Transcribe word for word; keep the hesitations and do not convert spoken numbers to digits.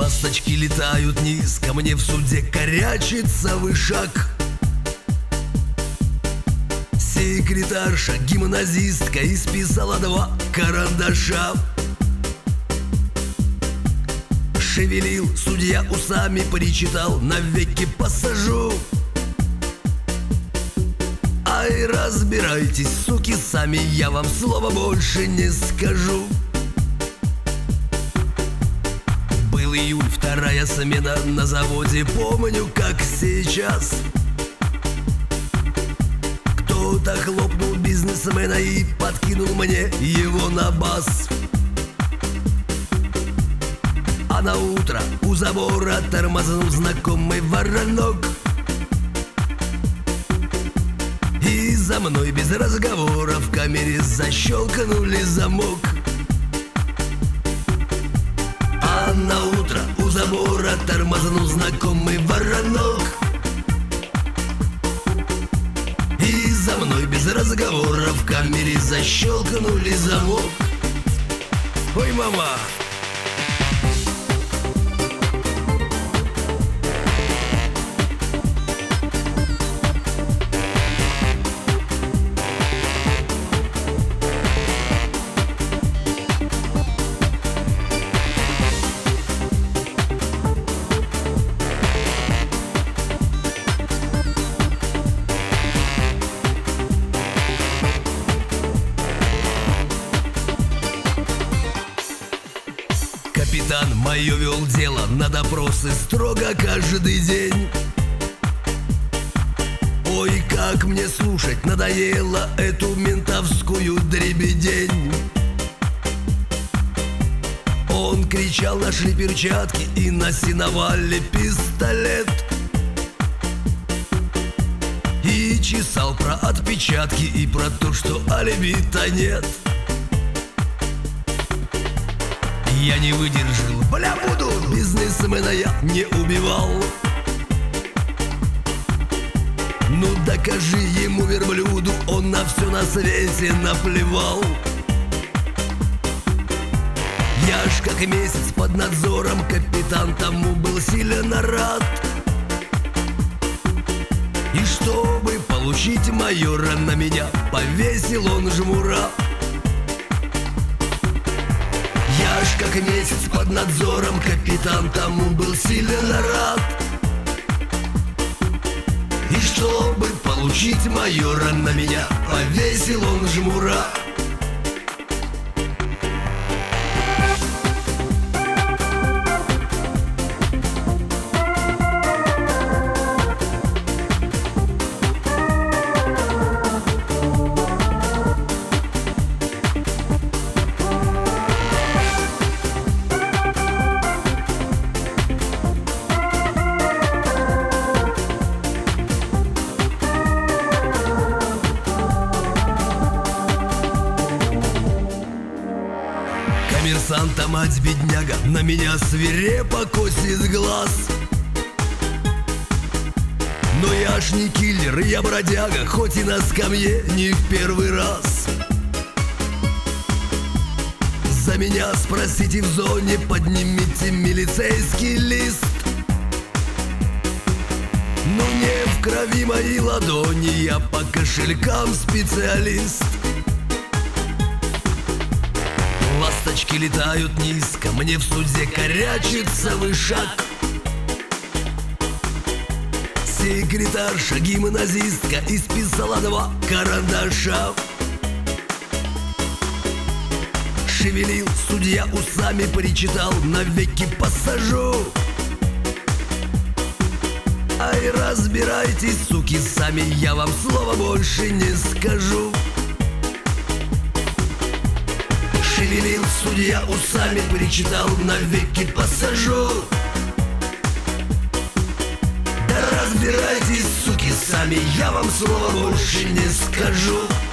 Ласточки летают низко, мне в суде корячится вышаг. Секретарша, гимназистка, исписала два карандаша. Шевелил судья усами, перечитал, навеки посажу. Ай, разбирайтесь, суки, сами, я вам слова больше не скажу. Был июль, вторая смена на заводе, помню, как сейчас. Кто-то хлопнул бизнесмена и подкинул мне его на бас. А на утро у забора тормознул знакомый воронок. И за мной без разговора в камере защелкнули замок. А на утро у забора тормознул знакомый воронок. И за мной без разговора в камере защелкнули замок. Ой, мама! Капитан мое вел дело на допросы строго каждый день. Ой, как мне слушать надоело эту ментовскую дребедень. Он кричал, нашли перчатки и на сеновале пистолет. И чесал про отпечатки и про то, что алиби-то нет. Я не выдержал, бля, буду, бизнесмена я не убивал. Ну докажи ему, верблюду, он на все на свете наплевал. Я ж как месяц под надзором, капитан тому был сильно рад. И чтобы получить майора, на меня повесил он жмура. Я ж как месяц под надзором, капитан тому был сильно рад. И чтобы получить майора, на меня повесил он жмура. Коммерсанта мать бедняга на меня свирепо косит глаз. Но я ж не киллер, я бродяга, хоть и на скамье не в первый раз. За меня спросите в зоне, поднимите милицейский лист. Но не в крови мои ладони, я по кошелькам специалист. Ласточки летают низко, мне в суде корячится вышаг. Секретарша, гимназистка, исписала два карандаша. Шевелил судья усами, перечитал, навеки посажу. Ай, разбирайтесь, суки, сами, я вам слова больше не скажу. Шевелил судья усами, перечитал, навеки посажу. Да разбирайтесь, суки, сами, я вам слова больше не скажу.